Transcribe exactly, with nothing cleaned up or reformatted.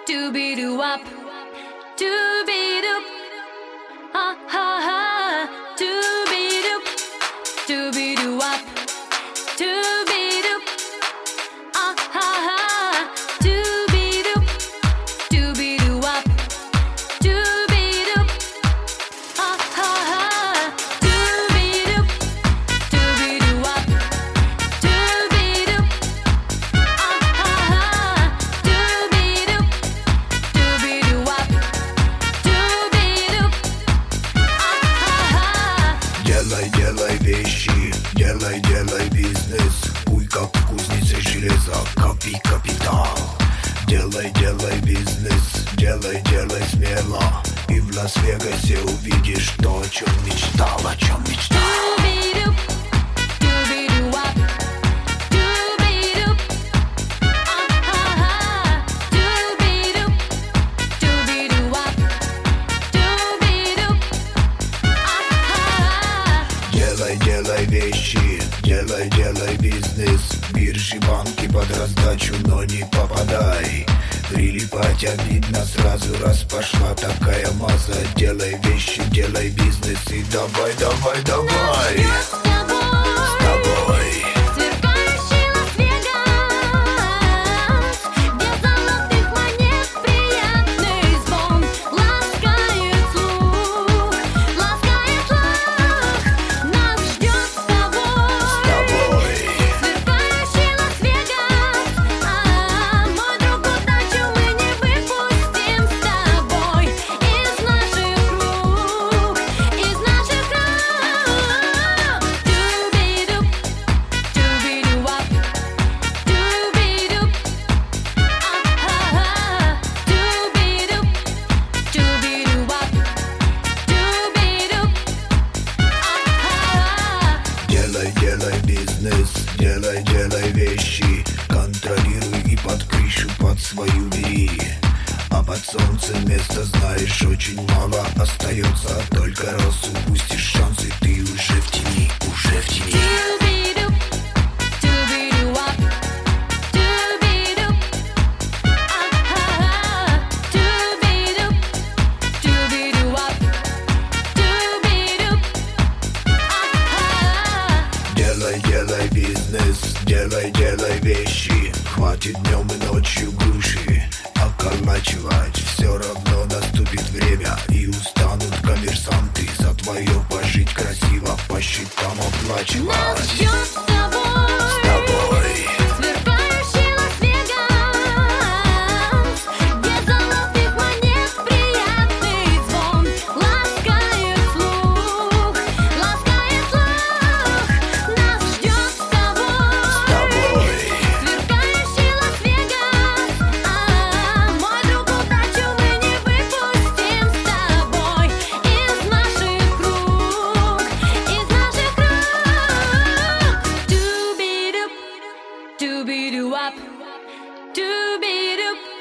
Doo-be-doo-wop, doo-be-doop, ha ha ha, doo-be-doop, doo-be-doo-wop, doo-be-doop, ah ha ha, doo-be-doop, doo-be-doo-wop, doo-be-doop, ah ha ha, doo-be-doop, doo-be-doo-wop, doo-be-doop, ah ha ha, doo-be-doop, doo-be-doo-wop, doo-be-doop, ah ha ha. Делай, делай вещи, делай, делай бизнес. Куй как в кузнице железо, копи капитал. Делай, делай бизнес, делай, делай смело. И в Лас-Вегасе увидишь то, о чем мечтал, о чем мечтал. Doo-be-doop, doo-be-doo-wop, doo-be-doop, ah ha ha, doo-be-doop, doo-be-doo-wop, doo-be-doop, ah ha ha. Делай, делай вещи, делай, делай бизнес. Биржи, банки под раздачу, но не попадай. Прилипать обидно сразу, раз пошла такая маза. Делай вещи, делай бизнес и давай, давай, давай. С тобой, С тобой. сверкающий Лас-Вегас, без золотых монет приятный звон ласкает слух, ласкает слух. Нас ждет с тобой, С тобой. сверкающий Лас-Вегас, а мой друг, удачу мы не выпустим с тобой из наших рук, из наших рук. Doo-be-doop, doo-be-doo-wop, doo-be-doop, ah ha ha, doo-be-doop, doo-be-doo-wop, doo-be-doop, ah ha ha. Делай, делай бизнес, делай, делай вещи. Контролируй и под крышу под свою бери. А под солнцем места знаешь очень мало остается. Только раз упустишь шанс и ты уже в тени, уже в тени. Doo-be-doop, doo-be-doo-wop, doo-be-doop, ah ha ha, doo-be-doop, doo-be-doo-wop, doo-be-doop, ah ha ha. Делай, делай бизнес, делай, делай вещи. Хватит днем и ночью груши околачивать. Все равно наступит время и устанут коммерсанты за твое пожить красиво, по счетам Нас оплачивать. ждет с тобой, С тобой. сверкающий Лас-Вегас, без золотых монет приятный звон ласкает слух, ласкает слух. Нас ждет с тобой, С тобой. сверкающий Лас-Вегас, а мой друг, удачу мы не выпустим с тобой из наших рук, из наших рук. Doo-be-doop, doo-be-doo-wop, doo-be-doop,